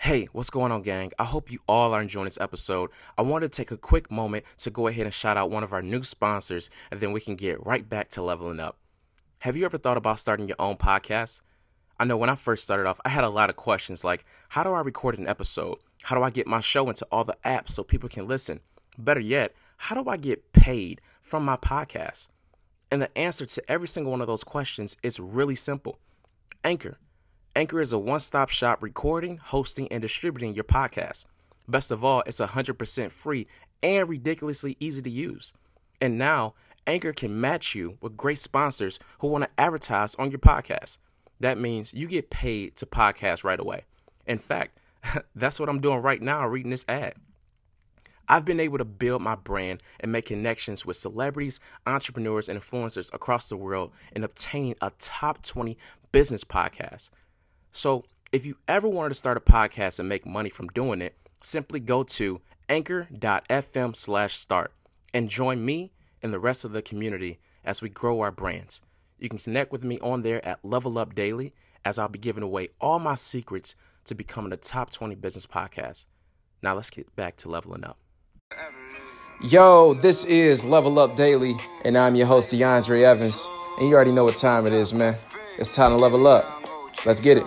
Hey, what's going on, gang? I hope you all are enjoying this episode. I wanted to take a quick moment to go ahead and shout out one of our new sponsors, and then we can get right back to leveling up. Have you ever thought about starting your own podcast? I know when I first started off, I had a lot of questions like, how do I record an episode? How do I get my show into all the apps so people can listen? Better yet, how do I get paid from my podcast? And the answer to every single one of those questions is really simple. Anchor. Anchor is a one-stop shop recording, hosting, and distributing your podcast. Best of all, it's 100% free and ridiculously easy to use. And now, Anchor can match you with great sponsors who want to advertise on your podcast. That means you get paid to podcast right away. In fact, that's what I'm doing right now reading this ad. I've been able to build my brand and make connections with celebrities, entrepreneurs, and influencers across the world and obtain a top 20 business podcast. So if you ever wanted to start a podcast and make money from doing it, simply go to anchor.fm/start and join me and the rest of the community as we grow our brands. You can connect with me on there at Level Up Daily, as I'll be giving away all my secrets to becoming a top 20 business podcast. Now let's get back to leveling up. Yo, this is Level Up Daily, and I'm your host, DeAndre Evans. And you already know what time it is, man. It's time to level up. Let's get it.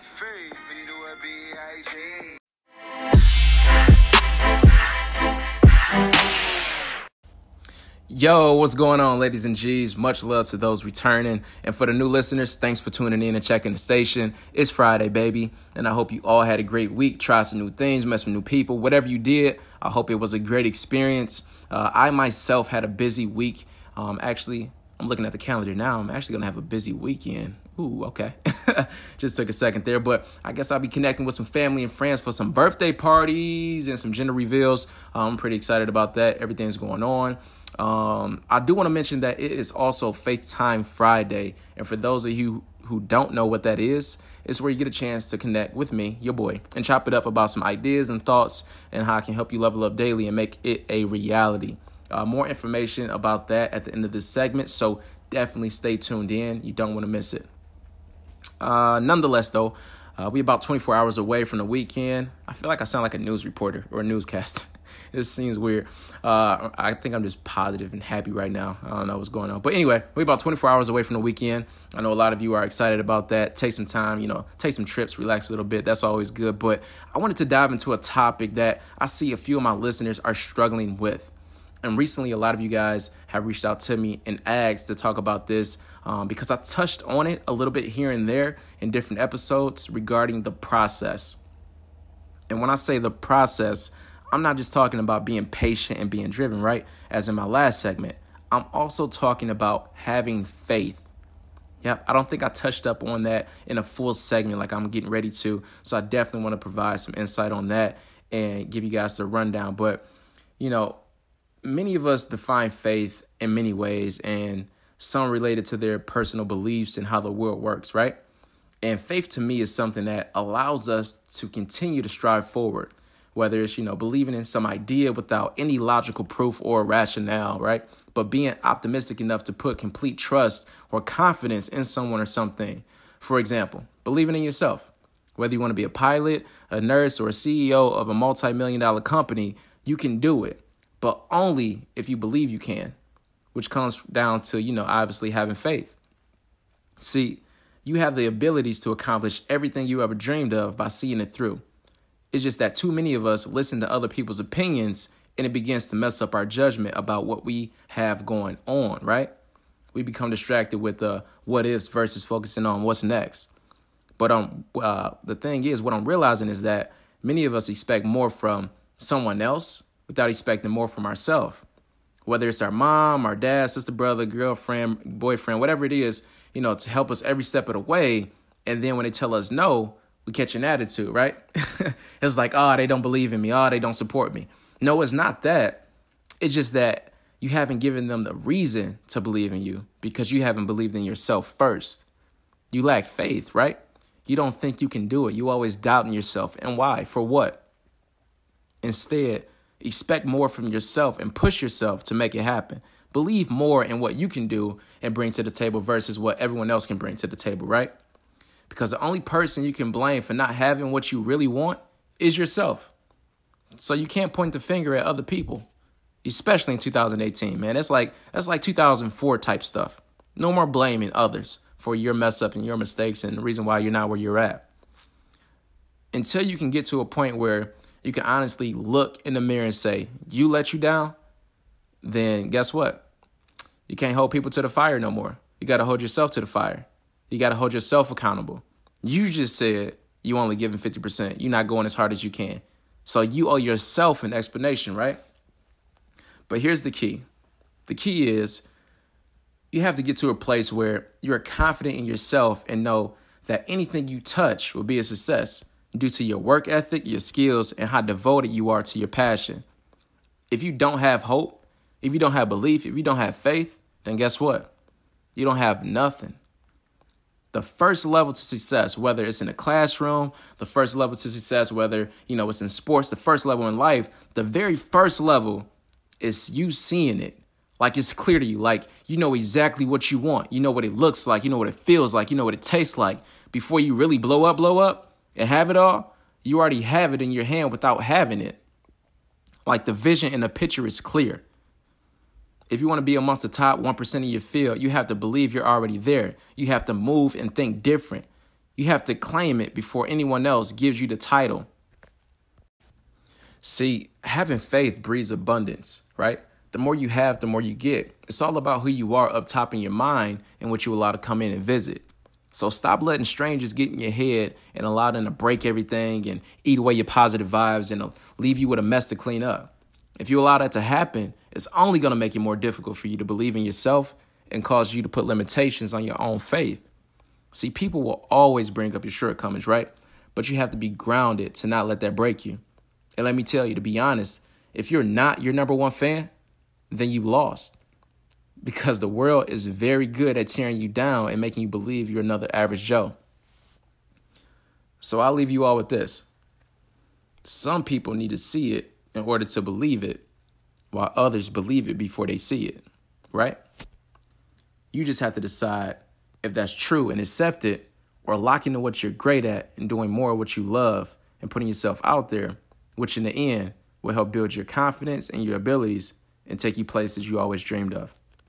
Yo, what's going on, ladies and G's? Much love to those returning. And for the new listeners, thanks for tuning in and checking the station. It's Friday, baby. And I hope you all had a great week. Try some new things, met some new people. Whatever you did, I hope it was a great experience. I myself had a busy week. Actually, I'm looking at the calendar now. I'm actually going to have a busy weekend. Ooh, okay. Just took a second there. But I guess I'll be connecting with some family and friends for some birthday parties and some gender reveals. I'm pretty excited about that. Everything's going on. I do want to mention that it is also FaceTime Friday. And for those of you who don't know what that is, it's where you get a chance to connect with me, your boy, and chop it up about some ideas and thoughts and how I can help you level up daily and make it a reality. More information about that at the end of this segment. So definitely stay tuned in. You don't want to miss it. Nonetheless, though, we about 24 hours away from the weekend. I feel like I sound like a news reporter or a newscaster. This seems weird. I think I'm just positive and happy right now. I don't know what's going on. But anyway, we're about 24 hours away from the weekend. I know a lot of you are excited about that. Take some time, take some trips, relax a little bit. That's always good. But I wanted to dive into a topic that I see a few of my listeners are struggling with. And recently, a lot of you guys have reached out to me and asked to talk about this because I touched on it a little bit here and there in different episodes regarding the process. And when I say the process, I'm not just talking about being patient and being driven, right? As in my last segment, I'm also talking about having faith. Yep, I don't think I touched up on that in a full segment like I'm getting ready to. So I definitely want to provide some insight on that and give you guys the rundown. But, many of us define faith in many ways, and some related to their personal beliefs and how the world works, right? And faith to me is something that allows us to continue to strive forward, whether it's, believing in some idea without any logical proof or rationale, right? But being optimistic enough to put complete trust or confidence in someone or something. For example, believing in yourself. Whether you want to be a pilot, a nurse, or a CEO of a multi-million-dollar company, you can do it. But only if you believe you can, which comes down to, obviously having faith. See, you have the abilities to accomplish everything you ever dreamed of by seeing it through. It's just that too many of us listen to other people's opinions and it begins to mess up our judgment about what we have going on, right? We become distracted with the what ifs versus focusing on what's next. But the thing is, what I'm realizing is that many of us expect more from someone else without expecting more from ourselves. Whether it's our mom, our dad, sister, brother, girlfriend, boyfriend, whatever it is, to help us every step of the way. And then when they tell us no, we catch an attitude, right? It's like, they don't believe in me. They don't support me. No, it's not that. It's just that you haven't given them the reason to believe in you because you haven't believed in yourself first. You lack faith, right? You don't think you can do it. You always doubt in yourself. And why? For what? Instead, expect more from yourself and push yourself to make it happen. Believe more in what you can do and bring to the table versus what everyone else can bring to the table, right? Because the only person you can blame for not having what you really want is yourself. So you can't point the finger at other people, especially in 2018, man. That's like 2004 type stuff. No more blaming others for your mess up and your mistakes and the reason why you're not where you're at. Until you can get to a point where you can honestly look in the mirror and say, you let you down, then guess what? You can't hold people to the fire no more. You got to hold yourself to the fire. You got to hold yourself accountable. You just said you only giving 50%. You're not going as hard as you can. So you owe yourself an explanation, right? But here's the key. The key is you have to get to a place where you're confident in yourself and know that anything you touch will be a success due to your work ethic, your skills, and how devoted you are to your passion. If you don't have hope, if you don't have belief, if you don't have faith, then guess what? You don't have nothing. The first level to success, whether it's in a classroom, the first level to success, whether, it's in sports, the first level in life, the very first level is you seeing it. Like it's clear to you. Like you know exactly what you want. You know what it looks like. You know what it feels like. You know what it tastes like. Before you really blow up and have it all, you already have it in your hand without having it. Like the vision and the picture is clear. If you want to be amongst the top 1% of your field, you have to believe you're already there. You have to move and think different. You have to claim it before anyone else gives you the title. See, having faith breeds abundance, right? The more you have, the more you get. It's all about who you are up top in your mind and what you allow to come in and visit. So stop letting strangers get in your head and allow them to break everything and eat away your positive vibes and leave you with a mess to clean up. If you allow that to happen, it's only going to make it more difficult for you to believe in yourself and cause you to put limitations on your own faith. See, people will always bring up your shortcomings, right? But you have to be grounded to not let that break you. And let me tell you, to be honest, if you're not your number one fan, then you lost. Because the world is very good at tearing you down and making you believe you're another average Joe. So I'll leave you all with this. Some people need to see it in order to believe it, while others believe it before they see it, right? You just have to decide if that's true and accept it, or lock into what you're great at and doing more of what you love and putting yourself out there, which in the end will help build your confidence and your abilities and take you places you always dreamed of.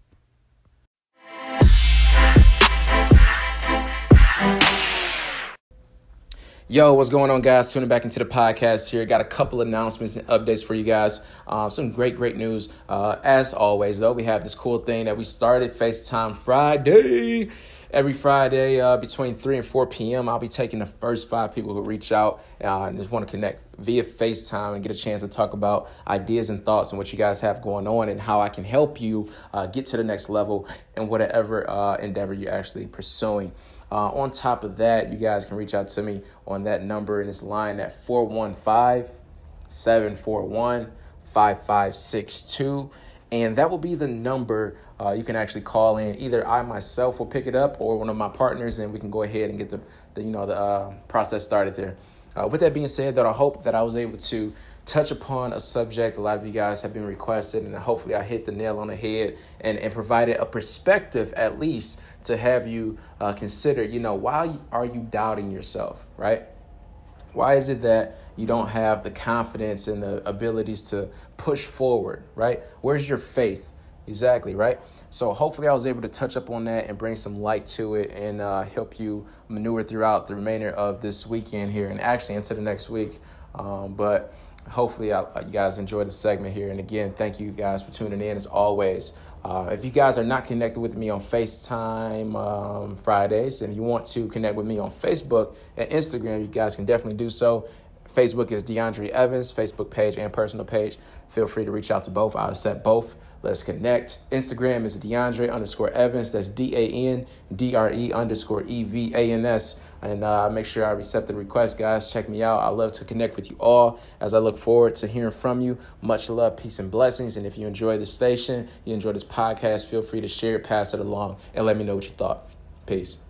Yo, what's going on, guys? Tuning back into the podcast here. Got a couple announcements and updates for you guys. Some great news. As always, though, we have this cool thing that we started, FaceTime Friday. Every Friday between 3 and 4 p.m., I'll be taking the first 5 people who reach out and just want to connect via FaceTime and get a chance to talk about ideas and thoughts and what you guys have going on and how I can help you get to the next level in whatever endeavor you're actually pursuing. On top of that, you guys can reach out to me on that number in this line at 415-741-5562. And that will be the number you can actually call in. Either I myself will pick it up or one of my partners, and we can go ahead and get the process started there. With that being said, that I hope that I was able to touch upon a subject a lot of you guys have been requested, and hopefully I hit the nail on the head and provided a perspective at least to have you consider, why are you doubting yourself, right? Why is it that you don't have the confidence and the abilities to push forward, right? Where's your faith? Exactly, right? So hopefully I was able to touch up on that and bring some light to it and help you maneuver throughout the remainder of this weekend here and actually into the next week. But hopefully you guys enjoyed the segment here. And again, thank you guys for tuning in as always. If you guys are not connected with me on FaceTime Fridays and you want to connect with me on Facebook and Instagram, you guys can definitely do so. Facebook is DeAndre Evans, Facebook page and personal page. Feel free to reach out to both. I'll accept both. Let's connect. Instagram is DeAndre_Evans. That's DANDRE_EVANS. And make sure I accept the request, guys. Check me out. I love to connect with you all as I look forward to hearing from you. Much love, peace, and blessings. And if you enjoy the station, you enjoy this podcast, feel free to share it, pass it along, and let me know what you thought. Peace.